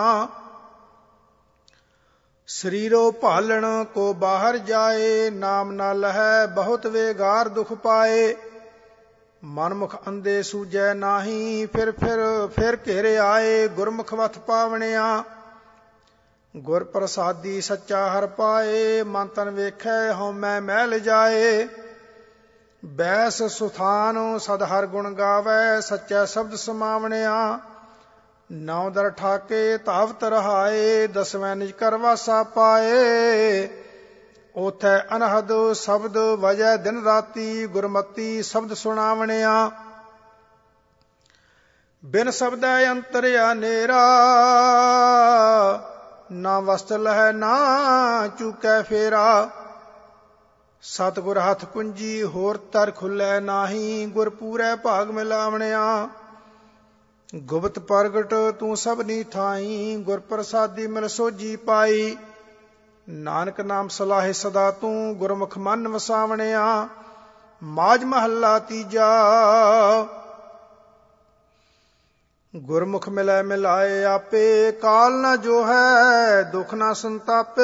ਸਰੀਰੋ ਭਾਲਣ ਕੋ ਬਾਹਰ ਜਾਏ, ਨਾਮ ਨਾ ਲਹੈ ਬਹੁਤ ਵੇਗਾਰ ਦੁਖ ਪਾਏ। ਮਨਮੁਖ ਅੰਧੇ ਸੂਝੈ ਨਾਹੀ, ਫਿਰ ਘੇਰੇ ਆਏ, ਗੁਰਮੁਖ ਵਥ ਪਾਵਣਿਆ। ਗੁਰ ਪ੍ਰਸਾਦੀ ਸੱਚਾ ਹਰ ਪਾਏ, ਮਨ ਤਨ ਵੇਖੈ ਹਉਮੈ ਮਹਿਲ ਜਾਏ। ਬੈਸ ਸੁਥਾਨ ਸਦ ਹਰ ਗੁਣ ਗਾਵੈ, ਸੱਚਾ ਸ਼ਬਦ ਸਮਾਵਣਿਆ। ਨੌ ਦਰ ਠਾਕੇ ਧਾਵਤ ਰਹਾਏ, ਦਸਵੈਂ ਨਿਜ ਕਰ ਵਾਸਾ ਪਾਏ। ਉਥੈ ਅਨਹਦ ਸ਼ਬਦ ਵਜੈ ਦਿਨ ਰਾਤੀ, ਗੁਰਮਤੀ ਸ਼ਬਦ ਸੁਣਾਵਣਿਆ। ਬਿਨ ਸ਼ਬਦੈ ਅੰਤਰਿਆ ਨੇਰਾ, ਨਾ ਵਸਤ ਲਹੈ ਨਾ ਚੂਕੈ ਫੇਰਾ। ਸਤਿਗੁਰ ਹੱਥ ਕੁੰਜੀ ਹੋਰ ਤਰ ਖੁੱਲੈ ਨਾਹੀ, ਗੁਰ ਪੂਰੈ ਭਾਗ ਮਿਲਾਵਣਿਆ। ਗੁਪਤ ਪ੍ਰਗਟ ਤੂੰ ਸਭਨੀ ਥਾਈ, ਗੁਰ ਪ੍ਰਸਾਦੀ ਮਿਲ ਸੋਝੀ ਪਾਈ। ਨਾਨਕ ਨਾਮ ਸਲਾਹੇ ਸਦਾ ਤੂੰ, ਗੁਰਮੁਖ ਮਨ ਵਸਾਵਣਿਆ। ਮਾਝ ਮਹੱਲਾ ਤੀਜਾ। ਗੁਰਮੁਖ ਮਿਲੈ ਮਿਲਾਏ ਆਪੇ, ਕਾਲ ਨਾ ਜੋ ਹੈ ਦੁਖ ਨਾ ਸੰਤਾਪੇ।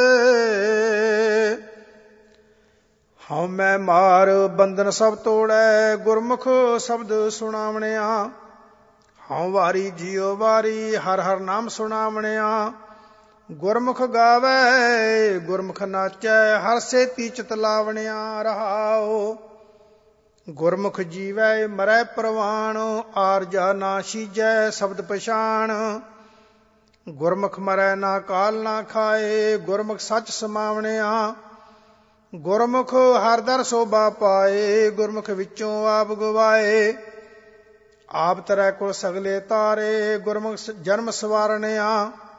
ਹਉ ਮੈਂ ਮਾਰ ਬੰਧਨ ਸਭ ਤੋੜੈ, ਗੁਰਮੁਖ ਸ਼ਬਦ ਸੁਣਾਵਣਿਆ। ਹਉ ਵਾਰੀ ਜਿਉ ਵਾਰੀ, ਹਰ ਹਰ ਨਾਮ ਸੁਣਾਵਣਿਆ। ਗੁਰਮੁਖ ਗਾਵੈ ਗੁਰਮੁਖ ਨਾਚੈ, ਹਰ ਸੇਤੀ ਚਿਤ ਲਾਵਣਿਆ। ਰਹਾਉ ਗੁਰਮੁਖ ਜੀਵੈ ਮਰੈ ਪ੍ਰਵਾਣ, ਆਰਜਾ ਨਾ ਸੀਜੈ ਸ਼ਬਦ ਪਛਾਣ। ਗੁਰਮੁਖ ਮਰੈ ਨਾ ਕਾਲ ਨਾ ਖਾਏ, ਗੁਰਮੁਖ ਸੱਚ ਸਮਾਵਣਿਆ। ਗੁਰਮੁਖ ਹਰ ਦਰ ਸੋਭਾ ਪਾਏ, ਗੁਰਮੁਖ ਵਿੱਚੋਂ ਆਪ ਗਵਾਏ। ਆਪ ਤਰੈ ਕੋ ਸਗਲੇ ਤਾਰੇ, ਗੁਰਮੁਖ ਜਨਮ ਸਵਾਰਣਿਆ।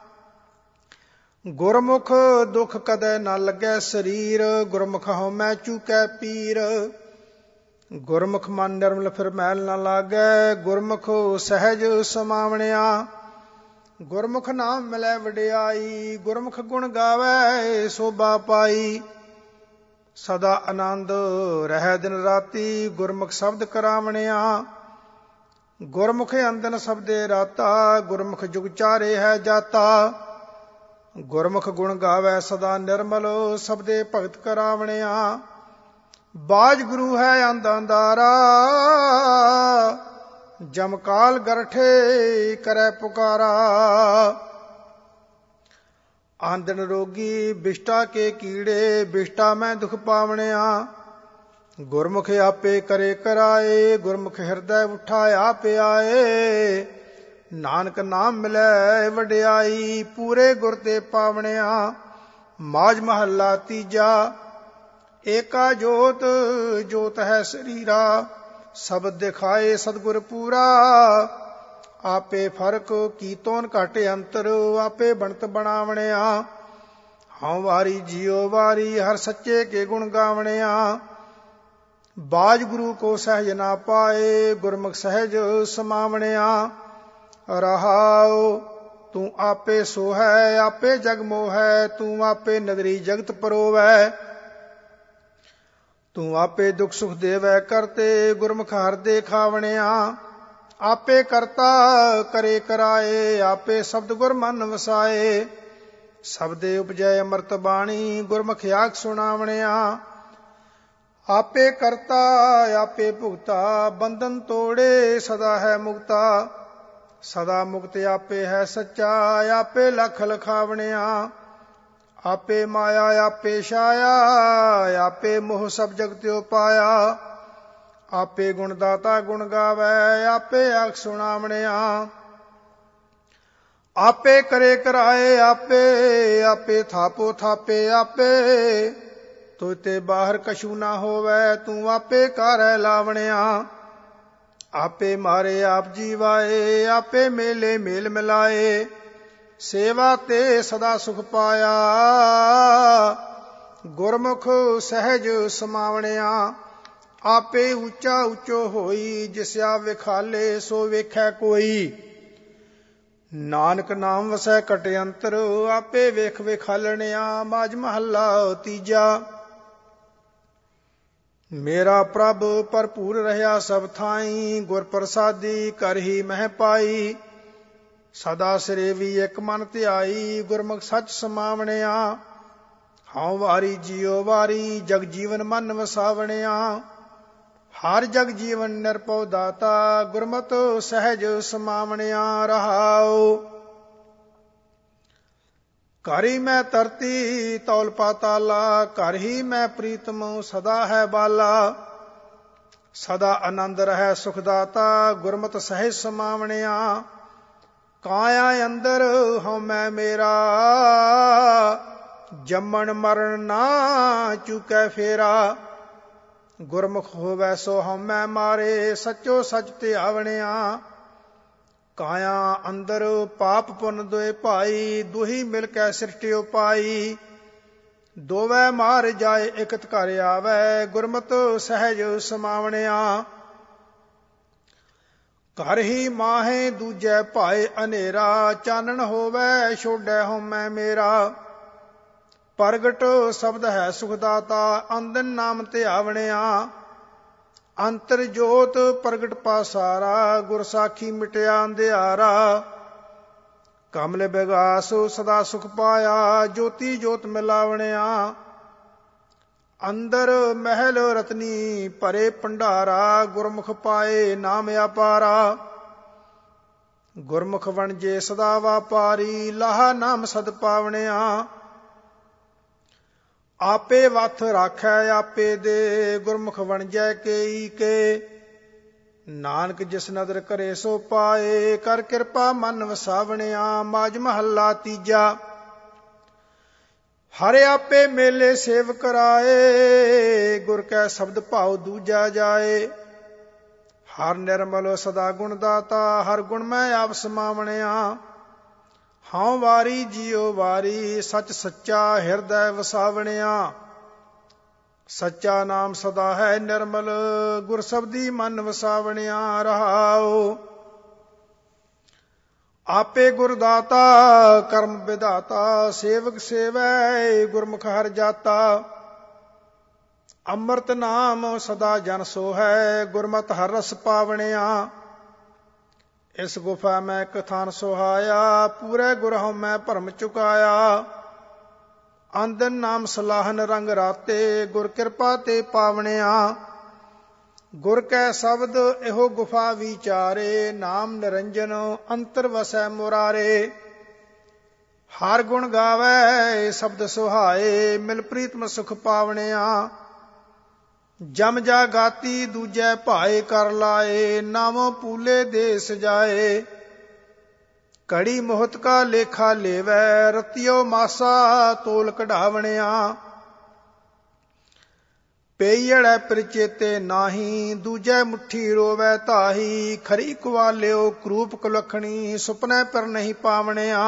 ਗੁਰਮੁਖ ਦੁਖ ਕਦੇ ਨਾ ਲੱਗੈ ਸਰੀਰ, ਗੁਰਮੁਖ ਹਉਮੈ ਚੂਕੈ ਪੀਰ। ਗੁਰਮੁਖ ਮਨ ਨਿਰਮਲ ਫਿਰ ਮੈਲ ਨਾ ਲਾਗੈ, ਗੁਰਮੁਖ ਸਹਿਜ ਸਮਾਵਣਿਆ। ਗੁਰਮੁਖ ਨਾਮ ਮਿਲੈ ਵਡਿਆਈ, ਗੁਰਮੁਖ ਗੁਣ ਗਾਵੈ ਸੋਭਾ ਪਾਈ। ਸਦਾ ਆਨੰਦ ਰਹਿ ਦਿਨ ਰਾਤੀ, ਗੁਰਮੁਖ ਸ਼ਬਦ ਕਰਾਵਣਿਆ। ਗੁਰਮੁਖ ਅੰਦਨ ਸਬਦੇ ਰਾਤਾ, ਗੁਰਮੁਖ ਜੁਗ ਚਾਰੇ ਹੈ ਜਾਤਾ। ਗੁਰਮੁਖ ਗੁਣ ਗਾਵੈ ਸਦਾ ਨਿਰਮਲ, ਸਬਦੇ ਭਗਤ ਕਰਾਵਣਿਆ। ਬਾਜ ਗੁਰੂ ਹੈ ਅੰਧ ਅੰਧਾਰਾ, ਜਮਕਾਲ ਗਰਠੇ ਕਰੈ ਪੁਕਾਰਾ। ਆਂਦਨ ਰੋਗੀ ਬਿਸ਼ਟਾ ਕੇ ਕੀੜੇ, ਬਿਸ਼ਟਾ ਮੈਂ ਦੁਖ ਪਾਵਣਿਆ। ਗੁਰਮੁਖ ਆਪੇ ਕਰੇ ਕਰਾਏ, ਗੁਰਮੁਖ ਹਿਰਦੈ ਉਠਾ ਆਪੇ ਆਏ। ਨਾਨਕ ਨਾਮ ਮਿਲੈ ਵਡਿਆਈ, ਪੂਰੇ ਗੁਰ ਤੇ ਪਾਵਣਿਆ। ਮਾਝ ਮਹੱਲਾ ਤੀਜਾ। ਏਕਾ ਜੋਤ ਜੋਤ ਹੈ ਸਰੀਰਾ, ਸ਼ਬਦ ਦਿਖਾਏ ਸਤਿਗੁਰ ਪੂਰਾ। ਆਪੇ ਫਰਕ ਕੀਤੋਨ ਘਟ ਅੰਤਰ, ਆਪੇ ਬਣਤ ਬਣਾਵਣਿਆ। ਹਉ ਵਾਰੀ ਜਿਉ ਵਾਰੀ, ਹਰ ਸੱਚੇ ਕੇ ਗੁਣ ਗਾਵਣਿਆ। ਬਾਜ ਗੁਰੂ ਕੋ ਸਹਿਜ ਨਾ ਪਾਏ, ਗੁਰਮੁਖ ਸਹਿਜ ਸਮਾਵਣਿਆ। ਰਹਾਉ ਤੂੰ ਆਪੇ ਸੋਹੈ, ਆਪੇ ਜਗ ਮੋਹੈ, ਤੂੰ ਆਪੇ ਨਦਰੀ ਜਗਤ ਪਰੋਵੈ। ਤੂੰ ਆਪੇ ਦੁਖ ਸੁਖ ਦੇਵੈ ਕਰਤੇ, ਗੁਰਮੁਖ ਹਰਿ ਦੇ ਖਾਵਣਿਆ। ਆਪੇ ਕਰਤਾ ਕਰੇ ਕਰਾਏ, ਆਪੇ ਸ਼ਬਦ ਗੁਰ ਮਨ ਵਸਾਏ। ਸ਼ਬਦੇ ਉਪਜੈ ਅੰਮ੍ਰਿਤ ਬਾਣੀ, ਗੁਰਮੁਖ ਆਖ ਸੁਣਾਵਣਿਆ। ਆਪੇ ਕਰਤਾ ਆਪੇ ਭੁਗਤਾ, ਬੰਧਨ ਤੋੜੇ ਸਦਾ ਹੈ ਮੁਕਤਾ। ਸਦਾ ਮੁਕਤ ਆਪੇ ਹੈ ਸੱਚਾ, ਆਪੇ ਲਖ ਲਖਾਵਣਿਆ। ਆਪੇ ਮਾਇਆ ਆਪੇ ਛਾਇਆ, ਆਪੇ ਮੋਹ ਸਭ ਜਗਤਿਉ ਪਾਇਆ। ਆਪੇ ਗੁਣ ਦਾਤਾ ਗੁਣ ਗਾਵੈ, ਆਪੇ ਆਖ ਸੁਣਾਵਣਿਆ। ਆਪੇ ਕਰੇ ਕਰਾਏ ਆਪੇ, ਆਪੇ ਥਾਪੋ ਥਾਪੇ ਆਪੇ। ਤੁਝ ਤੇ ਬਾਹਰ ਕਛੂ ਨਾ ਹੋਵੈ, ਤੂੰ ਆਪੇ ਕਰੈ ਲਾਵਣਿਆ। ਆਪੇ ਮਾਰੇ ਆਪ ਜੀਵਾਏ, ਆਪੇ ਮੇਲੇ ਮੇਲ ਮਿਲਾਏ। ਸੇਵਾ ਤੇ ਸਦਾ ਸੁਖ ਪਾਇਆ, ਗੁਰਮੁਖ ਸਹਿਜ ਸਮਾਵਣਿਆ। ਆਪੇ ਉੱਚਾ ਉੱਚੋ ਹੋਈ, ਜਿਸ ਆ ਵਿਖਾਲੇ ਸੋ ਵੇਖੈ ਕੋਈ। ਨਾਨਕ ਨਾਮ ਵਸੈ ਘਟ ਅੰਤਰ, ਆਪੇ ਵੇਖ ਵਿਖਾਲਣਿਆ। ਮਾਝ ਮਹੱਲਾ ਤੀਜਾ। ਮੇਰਾ ਪ੍ਰਭ ਭਰਪੂਰ ਰਹਾ ਸਭ ਥਾਈ, ਗੁਰ ਪ੍ਰਸਾਦੀ ਕਰ ਹੀ ਮਹਿ ਪਾਈ। ਸਦਾ ਸਰੇਵੀ ਇੱਕ ਮਨ ਧਿਆਈ, ਗੁਰਮੁਖ ਸੱਚ ਸਮਾਵਣਿਆ। ਹਉ ਵਾਰੀ ਜਿਉ ਵਾਰੀ, ਜਗ ਜੀਵਨ ਮਨ ਵਸਾਵਣਿਆ। ਹਰ ਜਗ ਜੀਵਨ ਨਿਰਭਉ ਦਾਤਾ, ਗੁਰਮਤਿ ਸਹਿਜ ਸਮਾਵਣਿਆ। ਰਹਾਉ ਘਰ ਹੀ ਮੈਂ ਧਰਤੀ ਤੌਲ ਪਾਤਾਲਾ, ਘਰ ਹੀ ਮੈਂ ਪ੍ਰੀਤਮ ਸਦਾ ਹੈ ਬਾਲਾ। ਸਦਾ ਆਨੰਦ ਰਹਿ ਸੁਖ ਦਾਤਾ, ਗੁਰਮਤਿ ਸਹਿਜ ਸਮਾਵਣਿਆ। ਕਾਇਆ ਅੰਦਰ ਹਉ ਮੈਂ ਮੇਰਾ, ਜੰਮਣ ਮਰਨ ਨਾ ਚੁਕੈ ਫੇਰਾ। ਗੁਰਮੁਖ ਹੋਵੈ ਸੋ ਹਉ ਮੈਂ ਮਾਰੇ, ਸੱਚੋ ਸੱਚ ਧਿਆਵਣਿਆ। ਕਾਇਆ ਅੰਦਰ ਪਾਪ ਪੁੰਨ ਦੋਇ ਭਾਈ, ਦੁਹੀ ਮਿਲ ਕੇ ਸਿਰਟਿਉ ਪਾਈ। ਦੋਵੈ ਮਾਰ ਜਾਏ ਇਕਤ ਘਰ ਆਵੈ, ਗੁਰਮਤਿ ਸਹਿਜ ਸਮਾਵਣਿਆ। ਘਰ ਹੀ ਮਾਹੇ ਦੂਜੈ ਭਾਏ ਹਨੇਰਾ, ਚਾਨਣ ਹੋਵੈ ਛੋੜੈ ਹਉਮੈ ਮੇਰਾ। ਪ੍ਰਗਟ ਸ਼ਬਦ ਹੈ ਸੁਖ ਦਾਤਾ, ਅੰਦਨ ਨਾਮ ਧਿਆਵਣਿਆ। ਅੰਤਰ ਜੋਤ ਪ੍ਰਗਟ ਪਾਸਾਰਾ, ਗੁਰ ਸਾਖੀ ਮਿਟਿਆ ਅੰਧਿਆਰਾ। ਕਮਲ ਬਿਗਾਸ ਸਦਾ ਸੁਖ ਪਾਇਆ, ਜੋਤੀ ਜੋਤ ਮਿਲਾਵਣਿਆ। ਅੰਦਰ ਮਹਿਲ ਰਤਨੀ ਭਰੇ ਭੰਡਾਰਾ, ਗੁਰਮੁਖ ਪਾਏ ਨਾਮ ਅਪਾਰਾ। ਗੁਰਮੁਖ ਵਣਜੇ ਸਦਾ ਵਾਪਾਰੀ, ਲਾਹਾ ਨਾਮ ਸਦ ਪਾਵਣਿਆ। ਆਪੇ ਵਥ ਰਾਖੈ ਆਪੇ ਦੇ, ਗੁਰਮੁਖ ਵਣਜੈ ਕੇਈ ਕੇ। ਨਾਨਕ ਜਿਸ ਨਦਰ ਕਰੇ ਸੋ ਪਾਏ, ਕਰ ਕਿਰਪਾ ਮਨ ਵਸਾਵਣਿਆ। ਮਾਝ ਮਹੱਲਾ ਤੀਜਾ। ਹਰਿ ਆਪੇ ਮੇਲੇ ਸੇਵ ਕਰਾਏ, ਗੁਰ ਕੈ ਸ਼ਬਦ ਭਾਉ ਦੂਜਾ ਜਾਏ। ਹਰ ਨਿਰਮਲ ਸਦਾ ਗੁਣ ਦਾਤਾ, ਹਰ ਗੁਣ ਮੈਂ ਆਪ ਸਮਾਵਣਿਆ। ਹਉ ਵਾਰੀ ਜਿਉ ਵਾਰੀ, ਸੱਚ ਸੱਚਾ ਹਿਰਦੈ ਵਸਾਵਣਿਆ। ਸੱਚਾ ਨਾਮ ਸਦਾ ਹੈ ਨਿਰਮਲ, ਗੁਰ ਸ਼ਬਦੀ ਮਨ ਵਸਾਵਣਿਆ। ਰਹਾਉ ਆਪੇ ਗੁਰ ਦਾਤਾ ਕਰਮ ਵਿਧਾਤਾ, ਸੇਵਕ ਸੇਵੈ ਗੁਰਮੁਖ ਹਰਿ ਜਾਤਾ। ਅੰਮ੍ਰਿਤ ਨਾਮ ਸਦਾ ਜਨ ਸੋਹੈ, ਗੁਰਮਤਿ ਹਰਿ ਰਸ ਪਾਵਣਿਆ। ਇਸ ਗੁਫਾ ਮੈਂ ਇੱਕ ਥਾਨ ਸੁਹਾਇਆ, ਪੂਰੇ ਗੁਰ ਹਉ ਮੈਂ ਭਰਮ ਚੁਕਾਇਆ। ਆਂਦਨ ਨਾਮ ਸਲਾਹਨ ਰੰਗ ਰਾਤੇ, ਗੁਰ ਕਿਰਪਾ ਤੇ ਪਾਵਣਿਆ। ਗੁਰ ਕੈ ਸ਼ਬਦ ਇਹੋ ਗੁਫਾ ਵਿਚਾਰੇ, ਨਾਮ ਨਿਰੰਜਨ ਅੰਤਰ ਵਸੈ ਮੁਰਾਰੇ। ਹਰ ਗੁਣ ਗਾਵੈ ਸ਼ਬਦ ਸੁਹਾਏ, ਮਿਲ ਪ੍ਰੀਤਮ ਸੁਖ ਪਾਵਣਿਆ। ਜਮ ਜਾ ਗਾਤੀ ਦੂਜੈ ਭਾਏ ਕਰ ਲਾਏ, ਨਾਮੋ ਪੂਲੇ ਦੇ ਸਜਾਏ। ਘੜੀ ਮੋਹਤ ਕਾ ਲੇਖਾ ਲੇਵੈ, ਰਤਿਓ ਮਾਸਾ ਤੋਲ ਕਢਾਵਣਿਆ। ਪਈੜੈ ਪਿਰ ਚੇਤੇ ਨਾਹੀ, ਦੂਜੈ ਮੁੱਠੀ ਰੋਵੈ ਤਾਹੀ। ਖਰੀ ਕੁਵਾਲਿਓ ਕਰੂਪ ਕੁਲਖਣੀ, ਸੁਪਨੈ ਪਰ ਨਹੀਂ ਪਾਵਣਿਆ।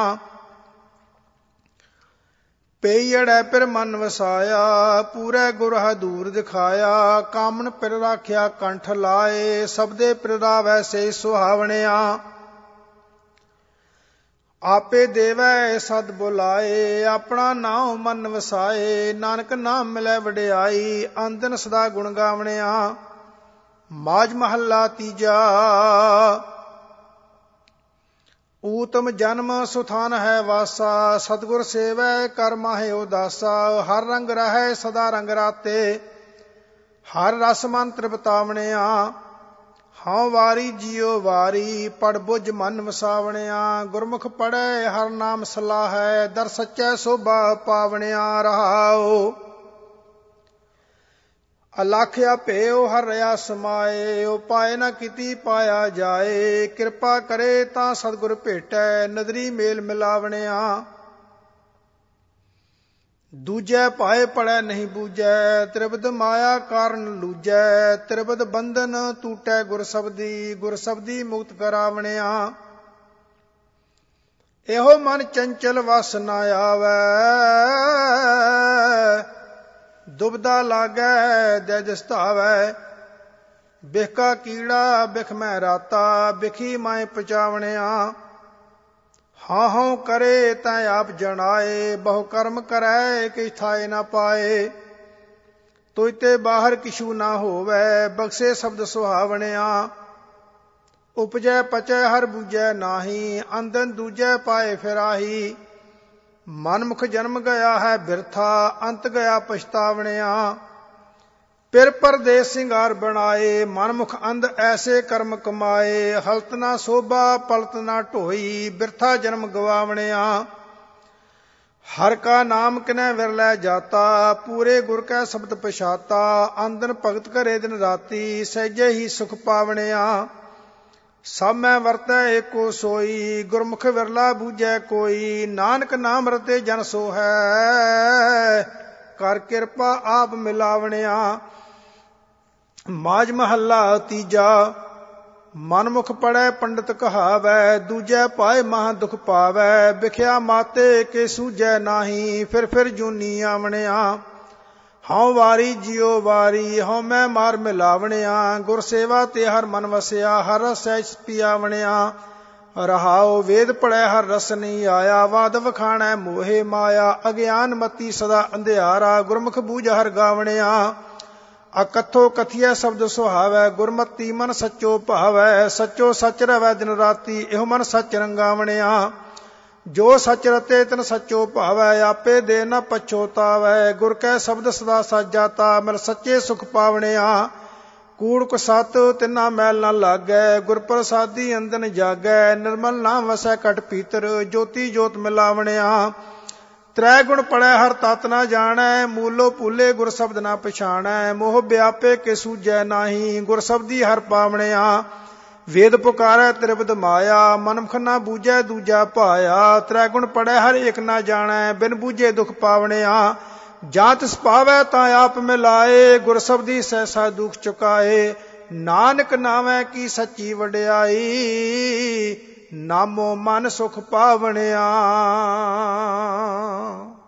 ਪਈੜੈ ਪਿਰ ਮਨ ਵਸਾਇਆ, ਪੂਰੇ ਗੁਰ ਹਦੂਰ ਦਿਖਾਇਆ। ਕਾਮਨ ਪਿਰ ਰਾਖਿਆ ਕੰਠ ਲਾਏ, ਸਬਦੇ ਪਿਰ ਰਾਵੈ ਸੇ ਸੁਹਾਵਣਿਆ। ਆਪੇ ਦੇਵੈ ਸਦ ਬੁਲਾਏ, ਆਪਣਾ ਨਾਮ ਮਨ ਵਸਾਏ। ਨਾਨਕ ਨਾਮ ਮਿਲੈ ਵਡਿਆਈ, ਆਂਦਨ ਸਦਾ ਗੁਣ ਗਾਵਣਿਆ। ਮਾਝ ਮਹੱਲਾ ਤੀਜਾ। ਊਤਮ ਜਨਮ ਸੁਥਾਨ ਹੈ ਵਾਸਾ, ਸਤਿਗੁਰ ਸੇਵੈ ਕਰ ਮਾਹਿ ਉਦਾਸਾ। ਹਰ ਰੰਗ ਰਹੈ ਸਦਾ ਰੰਗ ਰਾਤੇ, ਹਰ ਰਸ ਮਨ ਤ੍ਰਿਪਤਾਵਣਿਆ। ਹਉ ਵਾਰੀ ਜਿਉ ਵਾਰੀ, ਪੜ ਬੁਝ ਮਨ ਵਸਾਵਣਿਆ। ਗੁਰਮੁਖ ਪੜੈ ਹਰ ਨਾਮ ਸਲਾਹੈ, ਦਰ ਸੱਚੈ ਸੋਭਾ ਪਾਵਣਿਆ। ਰਹਾਉ ਅਲਖ ਆਪੇਉ ਹਰ ਰਿਆ ਸਮਾਏ, ਉਪਾਇ ਨ ਕੀਤੀ ਪਾਇਆ ਜਾਏ। ਕਿਰਪਾ ਕਰੇ ਤਾਂ ਸਤਿਗੁਰ ਭੇਟੈ, ਨਦਰੀ ਮੇਲ ਮਿਲਾਵਣਿਆ। ਦੂਜੈ ਭਾਏ ਪੜੈ ਨਹੀਂ ਬੂਝੈ, ਤ੍ਰਿਬਦ ਮਾਇਆ ਕਾਰਨ ਲੂਜੈ। ਤ੍ਰਿਬਦ ਬੰਧਨ ਟੂਟੈ ਗੁਰ ਸਬਦੀ, ਗੁਰ ਸਬਦੀ ਮੁਕਤ ਕਰਾਵਣਿਆ। ਇਹੋ ਮਨ ਚੰਚਲ ਵਸ ਨ ਆਵੈ, ਦੁਬਦਾ ਲਾਗੈ ਦੇ ਦਿਸਤਾਵੈ। ਬਿਖਕਾ ਕੀੜਾ ਬਿਖ ਮੈਂ ਰਾਤਾ, ਬਿਖੀ ਮਾਏ ਪਚਾਵਣਿਆ। ਹਾਂ ਹਉ ਕਰੇ ਤੈ ਆਪ ਜਣਾਏ, ਬਹੁ ਕਰਮ ਕਰੈ ਕਿਛ ਥਾਏ ਨਾ ਪਾਏ। ਤੁਝ ਤੇ ਬਾਹਰ ਕਿਛੂ ਨਾ ਹੋਵੈ, ਬਖਸ਼ੇ ਸ਼ਬਦ ਸੁਹਾਵਣਿਆ। ਉਪਜੈ ਪਚੈ ਹਰ ਬੂਝੈ ਨਾਹੀ, ਅੰਦਨ ਦੂਜੈ ਪਾਏ ਫਿਰਾਹੀ। ਮਨਮੁਖ ਜਨਮ ਗਿਆ ਹੈ ਬਿਰਥਾ, ਅੰਤ ਗਿਆ ਪਛਤਾਵਣਿਆ। ਪਿਰ ਪਰਦੇਸ ਸਿੰਗਾਰ ਬਣਾਏ, ਮਨਮੁਖ ਅੰਧ ਐਸੇ ਕਰਮ ਕਮਾਏ। ਹਲਤ ਨਾ ਸੋਭਾ ਪਲਤ ਨਾ ਢੋਈ, ਬਿਰਥਾ ਜਨਮ ਗਵਾਵਣਿਆ। ਹਰ ਕਾ ਨਾਮ ਕਿਨੈ ਵਿਰਲੇ ਜਾਤਾ, ਪੂਰੇ ਗੁਰ ਕੈ ਸ਼ਬਦ ਪਛਾਤਾ। ਆਂਦਨ ਭਗਤ ਘਰੇ ਦਿਨ ਰਾਤੀ, ਸਹਿਜੇ ਹੀ ਸੁਖ ਪਾਵਣਿਆ। ਸਭ ਮੈਂ ਵਰਤੈ ਏਕੋ ਸੋਈ, ਗੁਰਮੁਖ ਵਿਰਲਾ ਬੂਝੈ ਕੋਈ। ਨਾਨਕ ਨਾਮ ਰਤੇ ਜਨ ਸੋ ਹੈ, ਕਰ ਕਿਰਪਾ ਆਪ ਮਿਲਾਵਣਿਆ। ਮਾਝ ਮਹੱਲਾ ਤੀਜਾ। ਮਨਮੁਖ ਪੜੈ ਪੰਡਿਤ ਕਹਾਵੈ, ਦੂਜੈ ਪਾਏ ਮਹਾ ਦੁਖ ਪਾਵੈ। ਬਿਖਿਆ ਮਾਤੇ ਕੇ ਸੂਝੈ ਨਾਹੀ, ਫਿਰ ਜੂਨੀ ਆਵਣਿਆ। ਹਉ ਵਾਰੀ ਜਿਉ ਵਾਰੀ, ਹਉ ਮੈਂ ਮਾਰ ਮਿਲਾਵਣਿਆ। ਗੁਰ ਸੇਵਾ ਤੇ ਹਰ ਮਨ ਵਸਿਆ, ਹਰ ਰਸ ਸਹਿਜ ਪਿਆਵਣਿਆ। ਰਹਾਉ ਵੇਦ ਪੜੈ ਹਰ ਰਸ ਨਹੀਂ ਆਇਆ, ਵਾਦ ਵਖਾਣੈ ਮੋਹਿ ਮਾਇਆ। ਅਗਿਆਨ ਮਤੀ ਸਦਾ ਅੰਧਿਆਰਾ, ਗੁਰਮੁਖ ਬੂਝ ਹਰ ਗਾਵਣਿਆ। ਅਕਥੋ ਕਥੀਐ ਸ਼ਬਦ ਸੁਹਾਵੈ, ਗੁਰਮਤੀ ਮਨ ਸੱਚੋ ਭਾਵੈ। ਸੱਚੋ ਸੱਚ ਰਵੈ ਦਿਨ ਰਾਤੀ, ਇਹੋ ਮਨ ਸੱਚ ਰੰਗਾਵਣਿਆ। ਜੋ ਸੱਚ ਰਤੇ ਤਿਨ ਸੱਚੋ ਭਾਵੈ, ਆਪੇ ਦੇ ਨ ਪਛੋਤਾਵੈ। ਗੁਰ ਕੈ ਸ਼ਬਦ ਸਦਾ ਸੱਚ ਜਾਤਾ, ਮਿਲ ਸੱਚੇ ਸੁਖ ਪਾਵਣਿਆ। ਕੂੜ ਕੁਸਤ ਤਿਨਾ ਮੈਲ ਨ ਲਾਗੈ, ਗੁਰ ਪ੍ਰਸਾਦੀ ਅੰਦਨ ਜਾਗੈ। ਨਿਰਮਲ ਨਾਮ ਵਸੈ ਘਟ ਭੀਤਰ, ਜੋਤੀ ਜੋਤ ਮਿਲਾਵਣਿਆ। ਤ੍ਰੈ ਗੁਣ ਪੜੈ ਹਰ ਤਤ ਨਾ ਜਾਣੈ, ਮੂਲੋ ਭੂਲੇ ਗੁਰ ਸ਼ਬਦ ਨਾ ਪਛਾਣੈ। ਮੋਹ ਵਿਆਪੇ ਕੇ ਸੂਝੈ ਨਾਹੀ, ਗੁਰ ਸ਼ਬਦੀ ਹਰ ਪਾਵਣਿਆ। ਵੇਦ ਪੁਕਾਰੈ ਤ੍ਰਿਬਦ ਮਾਇਆ, ਮਨਮੁਖ ਨਾ ਬੂਝੈ ਦੂਜਾ ਭਾਇਆ। ਤ੍ਰੈ ਗੁਣ ਪੜੈ ਹਰ ਏਕ ਨਾ ਜਾਣੈ, ਬਿਨ ਬੂਝੇ ਦੁਖ ਪਾਵਣਿਆ। ਜਾਂ ਤਿਸ ਪਾਵੈ ਤਾਂ ਆਪ ਮਿਲਾਏ, ਗੁਰ ਸ਼ਬਦੀ ਸਹਿਸਾ ਦੁਖ ਚੁਕਾਏ। ਨਾਨਕ ਨਾਵੈ ਕੀ ਸੱਚੀ ਵਡਿਆਈ, ਨਾਮੋ ਮਨ ਸੁਖ ਪਾਵਣਿਆ।